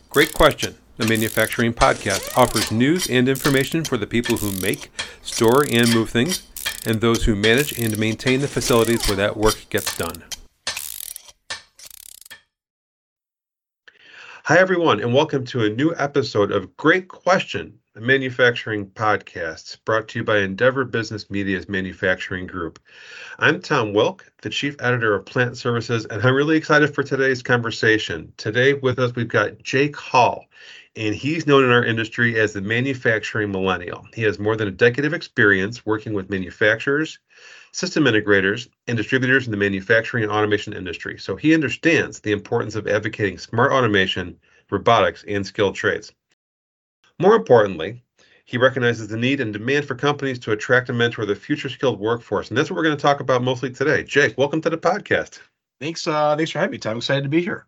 Great Question, the manufacturing podcast, offers news and information for the people who make, store, and move things, and those who manage and maintain the facilities where that work gets done. Hi, everyone, and welcome to a new episode of Great Question, a manufacturing podcast brought to you by Endeavor Business Media's manufacturing group. I'm Tom Wilk, the Chief Editor of Plant Services, and I'm really excited for today's conversation. Today with us, we've got Jake Hall, and he's known in our industry as the manufacturing millennial. He has more than a decade of experience working with manufacturers, system integrators, and distributors in the manufacturing and automation industry. So he understands the importance of advocating smart automation, robotics, and skilled trades. More importantly, he recognizes the need and demand for companies to attract and mentor the future skilled workforce. And that's what we're going to talk about mostly today. Jake, welcome to the podcast. Thanks for having me, Tom. I'm excited to be here.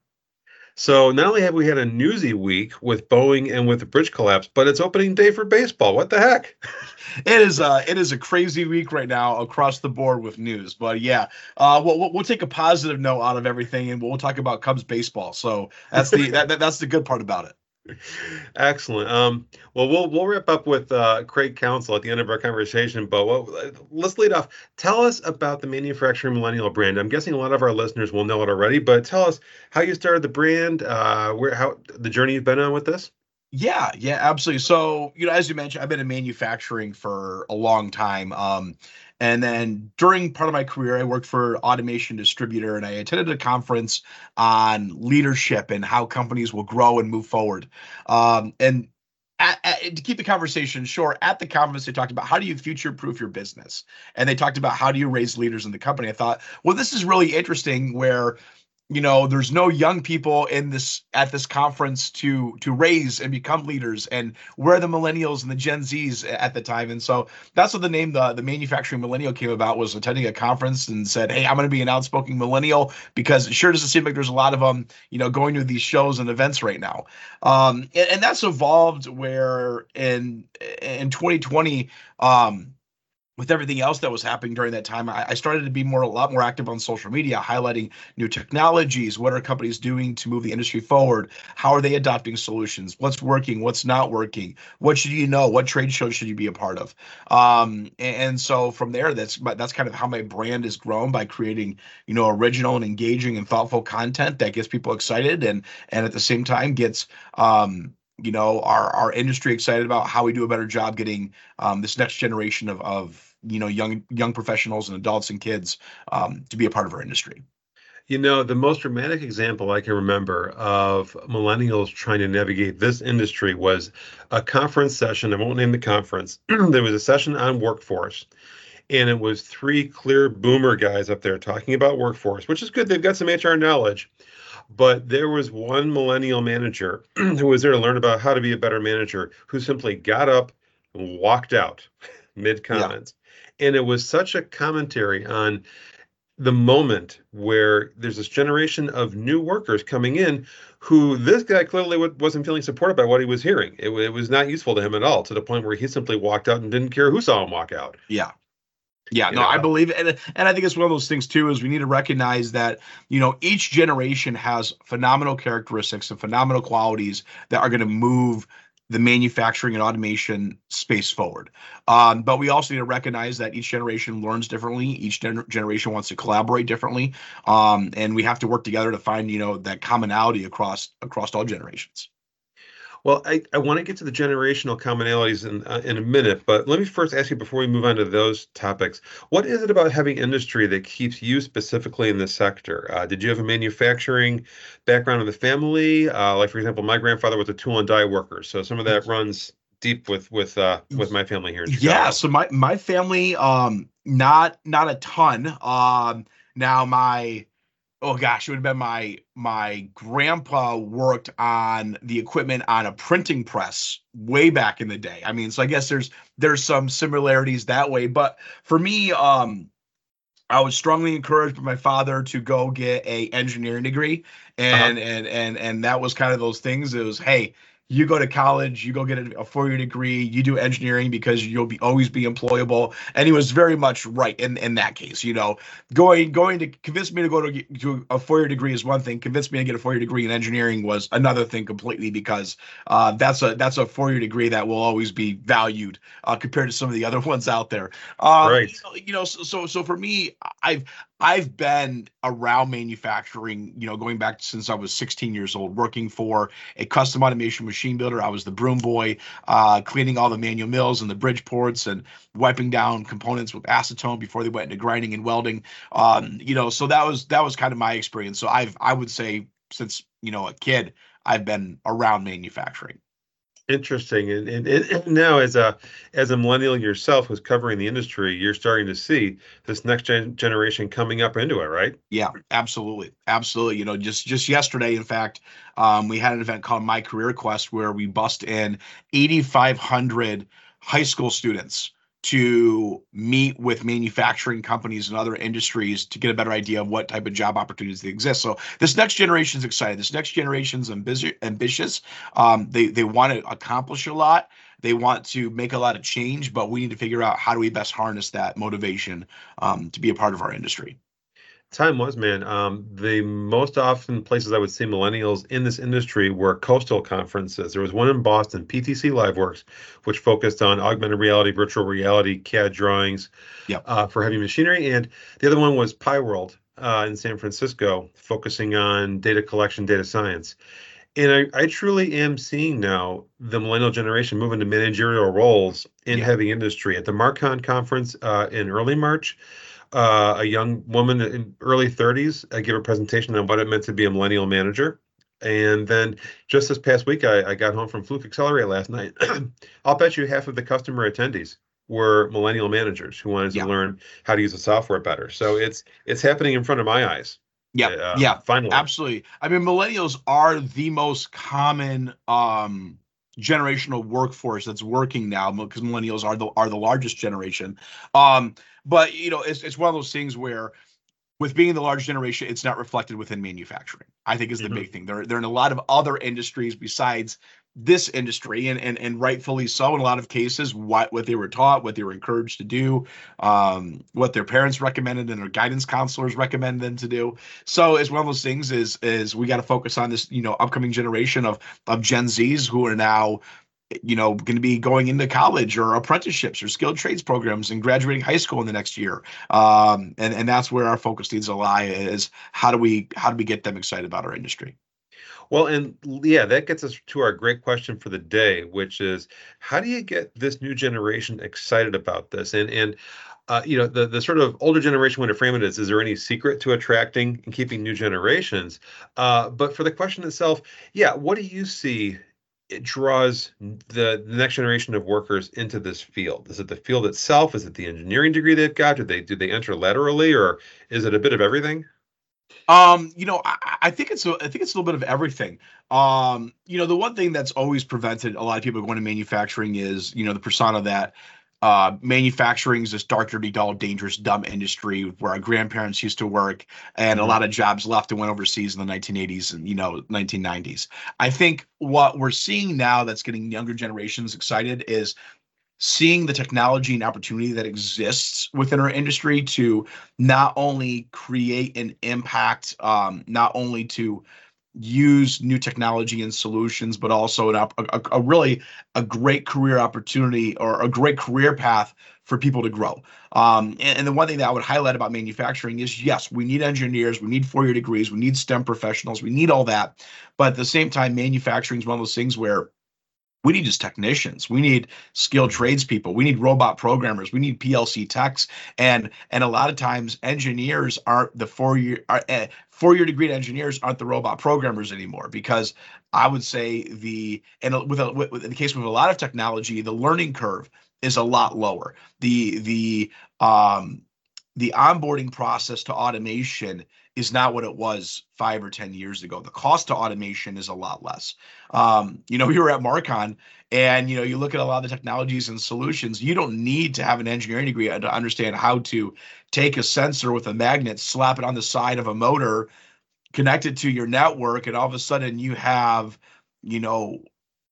So not only have we had a newsy week with Boeing and with the bridge collapse, but it's opening day for baseball. What the heck? It is a crazy week right now across the board with news. But yeah, we'll take a positive note out of everything, and we'll talk about Cubs baseball. So that's that's the good part about it. Excellent. Well, we'll wrap up with Craig Counsell at the end of our conversation, but let's lead off. Tell us about the Manufacturing Millennial brand. I'm guessing a lot of our listeners will know it already, but tell us how you started the brand, how the journey you've been on with this. Yeah, absolutely. So, as you mentioned, I've been in manufacturing for a long time. And then during part of my career, I worked for Automation Distributor, and I attended a conference on leadership and how companies will grow and move forward. And to keep the conversation short, at the conference, they talked about how do you future-proof your business? And they talked about how do you raise leaders in the company. I thought, well, this is really interesting where there's no young people at this conference to raise and become leaders, and we're the millennials and the Gen Zs at the time. And so that's what the name, the manufacturing millennial came about, was attending a conference and said, hey, I'm going to be an outspoken millennial, because it sure doesn't seem like there's a lot of them, going to these shows and events right now. And that's evolved where in 2020, with everything else that was happening during that time, I started to be a lot more active on social media, highlighting new technologies. What are companies doing to move the industry forward? How are they adopting solutions? What's working? What's not working? What should you know? What trade shows should you be a part of? And so from there, that's kind of how my brand has grown, by creating, original and engaging and thoughtful content that gets people excited, and at the same time gets our industry excited about how we do a better job getting this next generation of young professionals and adults and kids to be a part of our industry. The most dramatic example I can remember of millennials trying to navigate this industry was a conference session. I won't name the conference. There was a session on workforce, and it was three clear boomer guys up there talking about workforce, which is good. They've got some HR knowledge. But there was one millennial manager who was there to learn about how to be a better manager, who simply got up and walked out mid-comments. Yeah. And it was such a commentary on the moment where there's this generation of new workers coming in who this guy clearly wasn't feeling supported by what he was hearing. It was not useful to him at all, to the point where he simply walked out and didn't care who saw him walk out. Yeah. Yeah, no, I believe it. And I think it's one of those things too, is we need to recognize that, each generation has phenomenal characteristics and phenomenal qualities that are going to move the manufacturing and automation space forward. But we also need to recognize that each generation learns differently. Each generation wants to collaborate differently. And we have to work together to find, that commonality across all generations. Well, I want to get to the generational commonalities in a minute, but let me first ask you, before we move on to those topics, what is it about having industry that keeps you specifically in this sector? Did you have a manufacturing background in the family? Like, for example, my grandfather was a tool and die worker, so some of that runs deep with my family here in Chicago. Yeah, so my family, not a ton. Now oh gosh, it would have been my grandpa worked on the equipment on a printing press way back in the day. I mean, so I guess there's some similarities that way. But for me, I was strongly encouraged by my father to go get a engineering degree, and that was kind of those things. It was, hey, you go to college, you go get a 4-year degree, you do engineering because you'll always be employable. And he was very much right in that case. Going to convince me to go to a 4-year degree is one thing. Convince me to get a 4-year degree in engineering was another thing completely, because that's a 4-year degree that will always be valued compared to some of the other ones out there. Right. So for me, I've been around manufacturing, going back since I was 16 years old, working for a custom automation machine builder. I was the broom boy, cleaning all the manual mills and the bridge ports and wiping down components with acetone before they went into grinding and welding. So that was kind of my experience. So I would say since, a kid, I've been around manufacturing. Interesting. And now as a millennial yourself who's covering the industry, you're starting to see this next generation coming up into it, right? Yeah, absolutely. Absolutely. Just yesterday, in fact, we had an event called My Career Quest where we bussed in 8,500 high school students to meet with manufacturing companies and other industries to get a better idea of what type of job opportunities they exist. So this next generation is excited. This next generation is ambitious. They want to accomplish a lot. They want to make a lot of change, but we need to figure out how do we best harness that motivation to be a part of our industry. Time was, man. The most often places I would see millennials in this industry were coastal conferences. There was one in Boston, PTC LiveWorks, which focused on augmented reality, virtual reality, CAD drawings Yep. For heavy machinery. And the other one was Pi World in San Francisco, focusing on data collection, data science. And I truly am seeing now the millennial generation move into managerial roles in heavy industry. At the Marcon conference in early March, a young woman in early 30s gave a presentation on what it meant to be a millennial manager. And then just this past week, I got home from Fluke Accelerate last night. I'll bet you half of the customer attendees were millennial managers who wanted to learn how to use the software better. So it's happening in front of my eyes. Yeah, finally. Absolutely. I mean, millennials are the most common generational workforce that's working now, because millennials are the largest generation. But it's one of those things where, with being the large generation, it's not reflected within manufacturing, I think, is the big thing. They're in a lot of other industries besides this industry, and rightfully so in a lot of cases. What they were taught, what they were encouraged to do, what their parents recommended and their guidance counselors recommended them to do. So it's one of those things is we got to focus on this upcoming generation of Gen Zs who are now going to be going into college or apprenticeships or skilled trades programs and graduating high school in the next year. And that's where our focus needs to lie, is how do we get them excited about our industry? Well, and yeah, that gets us to our great question for the day, which is, how do you get this new generation excited about this? And the sort of older generation way to frame it is there any secret to attracting and keeping new generations? But for the question itself, yeah, what do you see it draws the next generation of workers into this field? Is it the field itself? Is it the engineering degree they've got? Do they enter laterally, or is it a bit of everything? I think it's a little bit of everything. The one thing that's always prevented a lot of people going to manufacturing is, the persona that manufacturing is this dark, dirty, dull, dangerous, dumb industry where our grandparents used to work, and a lot of jobs left and went overseas in the 1980s and 1990s. I think what we're seeing now that's getting younger generations excited is seeing the technology and opportunity that exists within our industry to not only create an impact, not only to use new technology and solutions, but also a really great career opportunity or a great career path for people to grow. And the one thing that I would highlight about manufacturing is, yes, we need engineers, we need 4-year degrees, we need STEM professionals, we need all that. But at the same time, manufacturing is one of those things where we need just technicians. We need skilled tradespeople. We need robot programmers. We need PLC techs. And a lot of times, engineers aren't the 4-year degree engineers aren't the robot programmers anymore, because I would say in the case with a lot of technology, the learning curve is a lot lower. The onboarding process to automation is not what it was 5 or 10 years ago. The cost to automation is a lot less. We were at Marcon, and you look at a lot of the technologies and solutions. You don't need to have an engineering degree to understand how to take a sensor with a magnet, slap it on the side of a motor, connect it to your network, and all of a sudden you have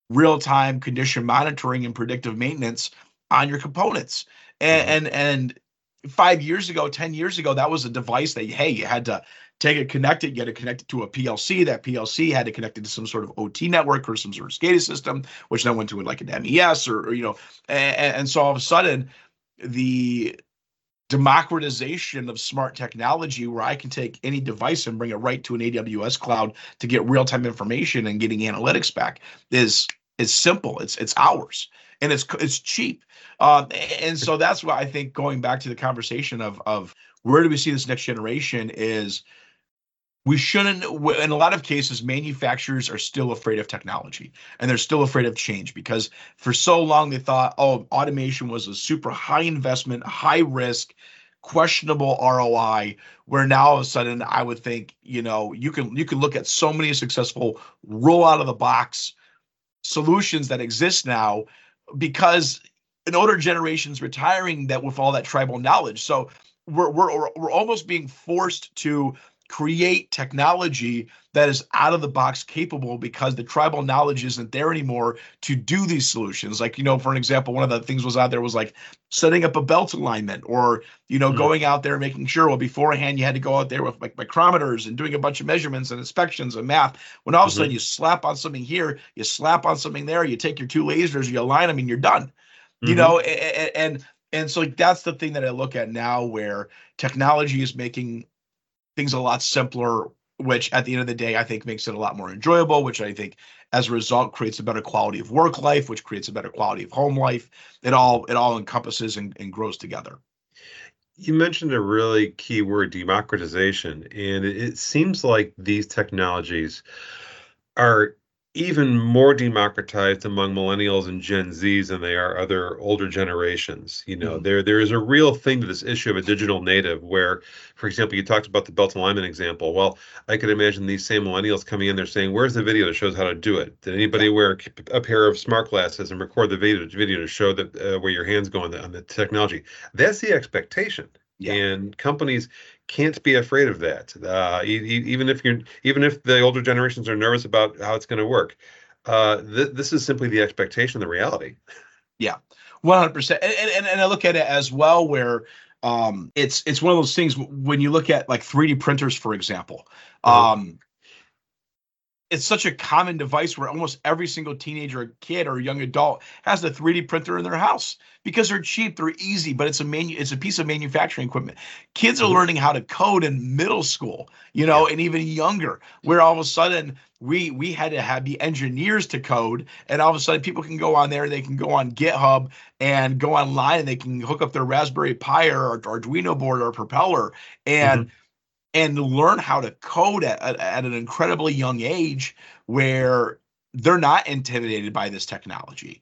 real-time condition monitoring and predictive maintenance on your components. And 5 years ago, 10 years ago, that was a device that, hey, you had to take it, connect it, you had to connect it to a PLC. That PLC had to connect it to some sort of OT network or some sort of SCADA system, which then went to like an MES or and so all of a sudden, the democratization of smart technology, where I can take any device and bring it right to an AWS cloud to get real-time information and getting analytics back, is simple. It's ours, and it's cheap. And so that's why I think, going back to the conversation of where do we see this next generation, is we shouldn't, in a lot of cases, manufacturers are still afraid of technology, and they're still afraid of change, because for so long they thought, oh, automation was a super high investment, high risk, questionable ROI, where now all of a sudden I would think, you can look at so many successful roll out of the box solutions that exist now, because an older generation's retiring that with all that tribal knowledge. So we're almost being forced to create technology that is out of the box capable, because the tribal knowledge isn't there anymore to do these solutions. Like, for an example, one of the things was out there was like setting up a belt alignment, or, going out there and making sure, well, beforehand you had to go out there with like micrometers and doing a bunch of measurements and inspections and math. When all of a sudden you slap on something here, you slap on something there, you take your two lasers, you align them, and you're done. And so, like, that's the thing that I look at now, where technology is making things a lot simpler, which at the end of the day, I think makes it a lot more enjoyable, which I think as a result creates a better quality of work life, which creates a better quality of home life. It all encompasses and grows together. You mentioned a really key word, democratization, and it seems like these technologies are even more democratized among millennials and Gen Zs than they are other older generations. There is a real thing to this issue of a digital native, where, for example, you talked about the belt alignment example. Well, I could imagine these same millennials coming in, they're saying, where's the video that shows how to do it? Did anybody wear a pair of smart glasses and record the video to show that where your hands go on the technology? That's the expectation. Yeah. And companies can't be afraid of that. Even if the older generations are nervous about how it's going to work, this is simply the expectation, the reality. Yeah, 100%. And I look at it as well, where it's one of those things when you look at like 3D printers, for example. It's such a common device where almost every single teenager, or kid, or young adult has a 3D printer in their house, because they're cheap, they're easy, but it's a piece of manufacturing equipment. Kids are learning how to code in middle school, and even younger, where all of a sudden we had to have the engineers to code, and all of a sudden people can go on there, they can go on GitHub and go online, and they can hook up their Raspberry Pi or Arduino board or Propeller and learn how to code at an incredibly young age, where they're not intimidated by this technology.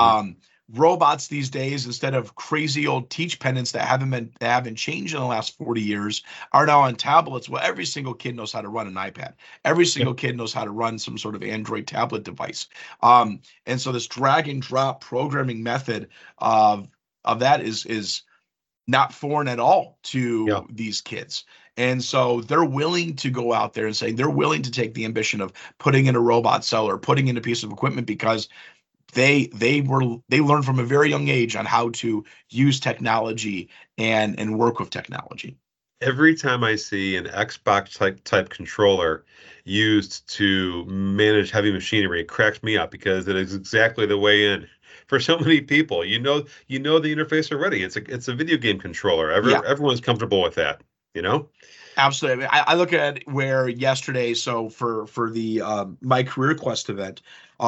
Robots these days, instead of crazy old teach pendants that haven't changed in the last 40 years, are now on tablets. Well, every single kid knows how to run an iPad. Every single kid knows how to run some sort of Android tablet device. And so this drag and drop programming method of that is not foreign at all to these kids. And so they're willing to go out there and say they're willing to take the ambition of putting in a robot cell or putting in a piece of equipment, because they learned from a very young age on how to use technology and work with technology. Every time I see an Xbox type controller used to manage heavy machinery, it cracks me up, because it is exactly the way in for so many people. The interface already. It's a video game controller. Everyone's comfortable with that. Absolutely. I look at where yesterday, so for the My Career Quest event,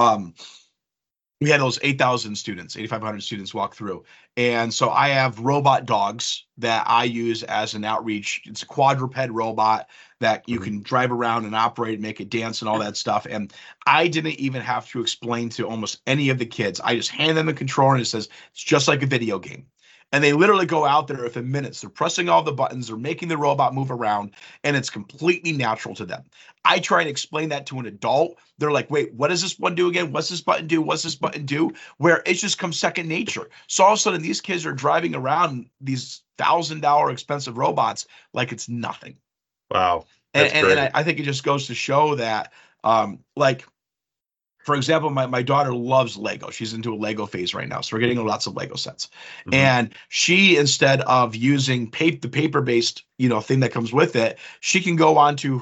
we had those 8,000 students, 8,500 students walk through. And so I have robot dogs that I use as an outreach. It's a quadruped robot that you can drive around and operate, make it dance and all that stuff. And I didn't even have to explain to almost any of the kids. I just hand them the controller, and it says, it's just like a video game. And they literally go out there within minutes. They're pressing all the buttons. They're making the robot move around, and it's completely natural to them. I try to explain that to an adult. They're like, wait, what does this one do again? What's this button do? What's this button do? Where it just comes second nature. So all of a sudden, these kids are driving around these $1,000 expensive robots like it's nothing. Wow. And I think it just goes to show that, for for example, my daughter loves Lego. She's into a Lego phase right now. So we're getting lots of Lego sets. And she, instead of using the paper-based, thing that comes with it, she can go onto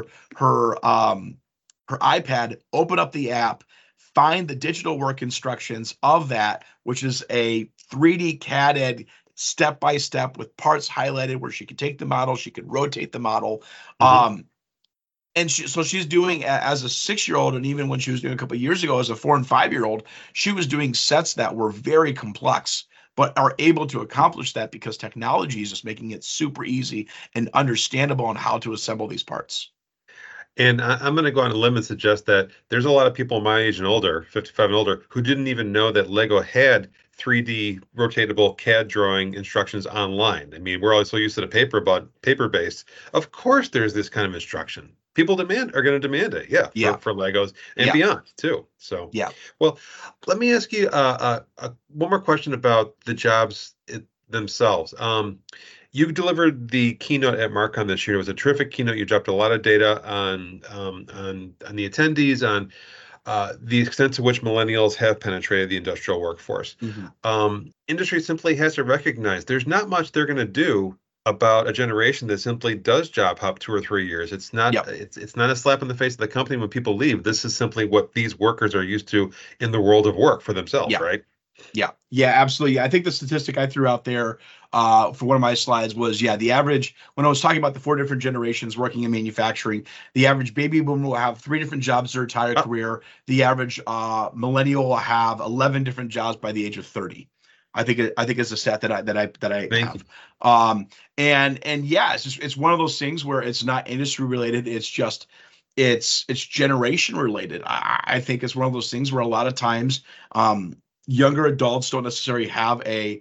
her iPad, open up the app, find the digital work instructions of that, which is a 3D CAD step by step with parts highlighted where she could take the model, she could rotate the model. And she's doing, as a 6-year-old, and even when she was doing a couple of years ago as a 4 and 5-year-old, she was doing sets that were very complex, but are able to accomplish that because technology is just making it super easy and understandable on how to assemble these parts. And I'm going to go on a limb and suggest that there's a lot of people my age and older, 55 and older, who didn't even know that Lego had 3D rotatable CAD drawing instructions online. I mean, we're all so used to the paper-based. Of course, there's this kind of instruction. People are going to demand it, for Legos and beyond too. So, well, let me ask you one more question about the jobs themselves. You delivered the keynote at Marcon this year. It was a terrific keynote. You dropped a lot of data on the attendees, on the extent to which millennials have penetrated the industrial workforce. Industry simply has to recognize there's not much they're going to do about a generation that simply does job hop 2 or 3 years. It's not it's not a slap in the face of the company when people leave. This is simply what these workers are used to in the world of work for themselves, right? Yeah, absolutely. I think the statistic I threw out there for one of my slides was, the average, when I was talking about the 4 different generations working in manufacturing, the average baby boomer will have 3 different jobs their entire career. The average millennial will have 11 different jobs by the age of 30. I think it's a stat that I have. And it's one of those things where it's not industry related. It's just it's generation related. I think it's one of those things where a lot of times younger adults don't necessarily have a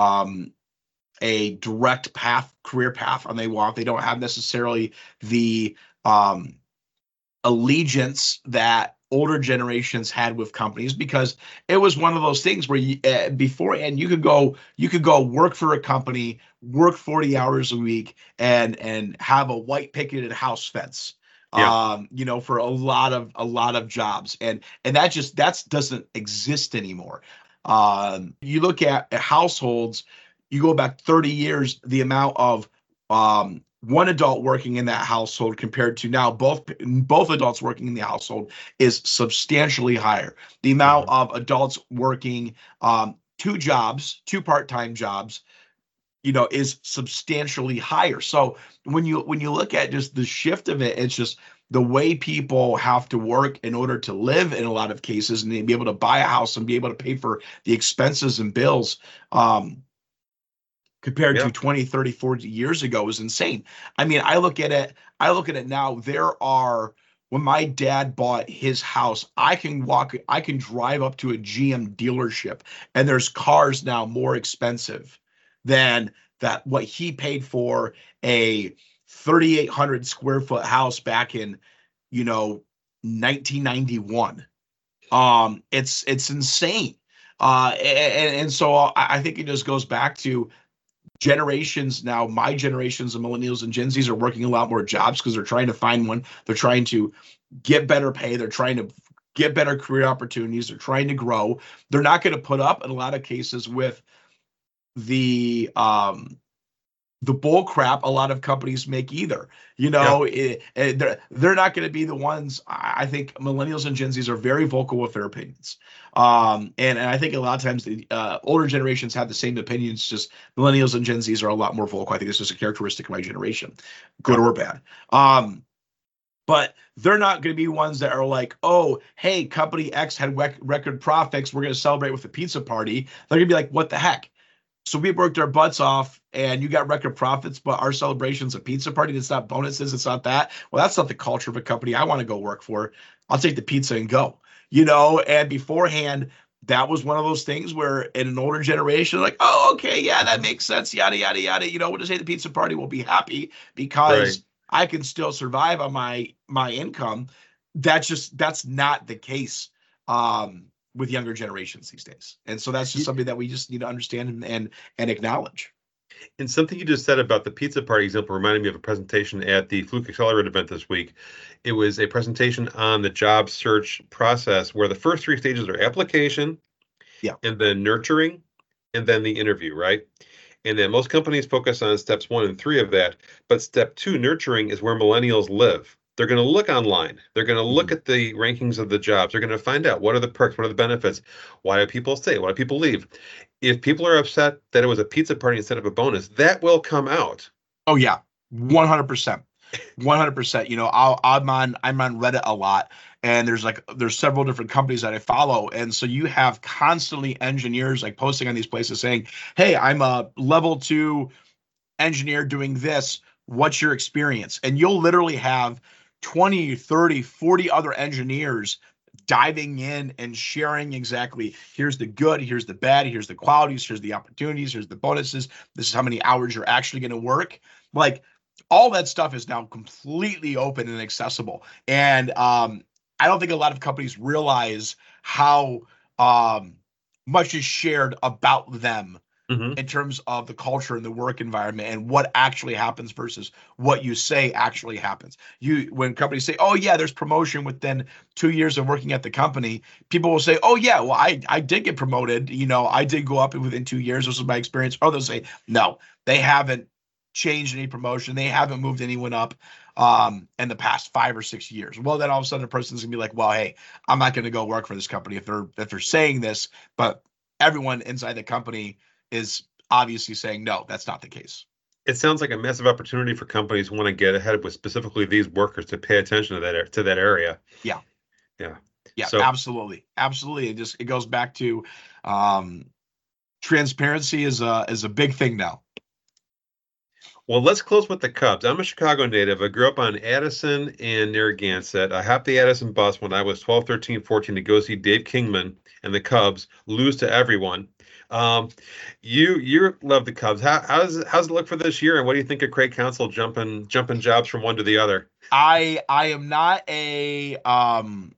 direct career path and they don't have necessarily the allegiance that older generations had with companies, because it was one of those things where beforehand you could go work for a company, work 40 hours a week and have a white picketed house fence. For a lot of jobs, and that doesn't exist anymore. You look at households, you go back 30 years, the amount of one adult working in that household compared to now both adults working in the household is substantially higher. The amount of adults working 2 part-time jobs, is substantially higher. So when you look at just the shift of it, it's just the way people have to work in order to live in a lot of cases, and be able to buy a house and be able to pay for the expenses and bills compared to 20, 30, 40 years ago is insane. I mean, I look at it now. When my dad bought his house, I can drive up to a GM dealership and there's cars now more expensive than what he paid for a 3,800 square foot house back in 1991. It's insane. And so I think it just goes back to generations now. My generations of millennials and Gen Zs are working a lot more jobs because they're trying to find one. They're trying to get better pay. They're trying to get better career opportunities. They're trying to grow. They're not going to put up in a lot of cases with the bull crap a lot of companies make either. They're not going to be the ones. I think millennials and Gen Zs are very vocal with their opinions. And I think a lot of times the older generations have the same opinions, just millennials and Gen Zs are a lot more vocal. I think this is a characteristic of my generation, good or bad. But they're not going to be ones that are like, oh, hey, company X had record profits, we're going to celebrate with a pizza party. They're going to be like, what the heck? So we worked our butts off and you got record profits, but our celebration's a pizza party. It's not bonuses. It's not that. Well, that's not the culture of a company I want to go work for. I'll take the pizza and go, and beforehand, that was one of those things where in an older generation, like, oh, okay, yeah, that makes sense. Yada, yada, yada. We'll just say the pizza party will be happy because I can still survive on my income. That's not the case. With younger generations these days. And so that's just something that we just need to understand and acknowledge. And something you just said about the pizza party example reminded me of a presentation at the Fluke Accelerate event this week. It was a presentation on the job search process where the first three stages are application, Yeah. and then nurturing, and then the interview, right? And then most companies focus on steps 1 and 3 of that. But step 2, nurturing, is where millennials live. They're going to look online. They're going to look at the rankings of the jobs. They're going to find out what are the perks, what are the benefits, why do people stay, why do people leave. If people are upset that it was a pizza party instead of a bonus, that will come out. Oh yeah, 100%. 100%. You know, I'm on Reddit a lot, and there's several different companies that I follow, and so you have constantly engineers like posting on these places saying, "Hey, I'm a level 2 engineer doing this. What's your experience?" And you'll literally have 20, 30, 40 other engineers diving in and sharing exactly, here's the good, here's the bad, here's the qualities, here's the opportunities, here's the bonuses, this is how many hours you're actually going to work. Like, all that stuff is now completely open and accessible. And I don't think a lot of companies realize how much is shared about them in terms of the culture and the work environment and what actually happens versus what you say actually happens. When companies say, "Oh yeah, there's promotion within 2 years of working at the company," people will say, "Oh yeah, well I did get promoted. You know, I did go up within 2 years. This was my experience." Or they'll say, "No, they haven't changed any promotion. They haven't moved anyone up in the past 5 or 6 years." Well, then all of a sudden a person's gonna be like, "Well, hey, I'm not going to go work for this company if they're saying this," but everyone inside the company is obviously saying, no, that's not the case. It sounds like a massive opportunity for companies who want to get ahead with specifically these workers to pay attention to that area. Yeah. Yeah. Yeah, so, absolutely. Absolutely. It goes back to transparency is a big thing now. Well, let's close with the Cubs. I'm a Chicago native. I grew up on Addison and Narragansett. I hopped the Addison bus when I was 12, 13, 14 to go see Dave Kingman and the Cubs lose to everyone. You love the Cubs. How's it look for this year, and what do you think of Craig Counsell jumping jobs from one to the other? I am not a I'm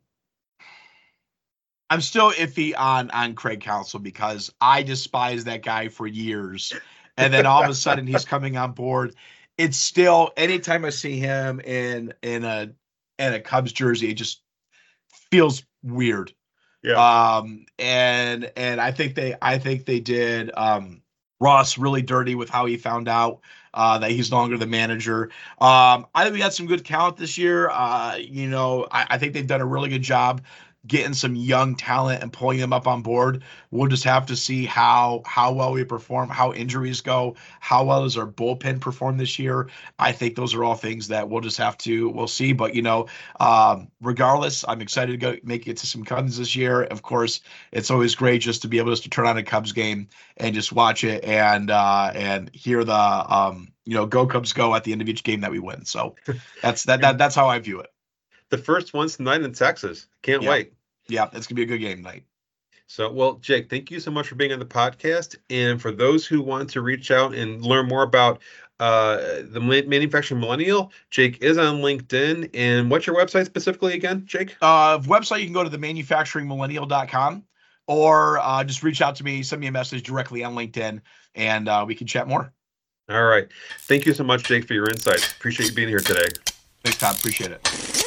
still iffy on Craig Counsell because I despise that guy for years, and then all of a sudden he's coming on board. It's still, anytime I see him in a Cubs jersey, it just feels weird. Yeah. And I think they did Ross really dirty with how he found out that he's no longer the manager. I think we got some good talent this year. You know, I think they've done a really good job getting some young talent and pulling them up on board. We'll just have to see how well we perform, how injuries go, how well does our bullpen perform this year. I think those are all things that we'll see. But, you know, regardless, I'm excited to go make it to some Cubs this year. Of course, it's always great just to be able to turn on a Cubs game and just watch it and hear the, go Cubs go at the end of each game that we win. So that's how I view it. The first one's tonight in Texas. Can't wait. Yeah, it's going to be a good game tonight. So, well, Jake, thank you so much for being on the podcast. And for those who want to reach out and learn more about the Manufacturing Millennial, Jake is on LinkedIn. And what's your website specifically again, Jake? Website, you can go to themanufacturingmillennial.com or just reach out to me, send me a message directly on LinkedIn, and we can chat more. All right. Thank you so much, Jake, for your insights. Appreciate you being here today. Thanks, Todd. Appreciate it.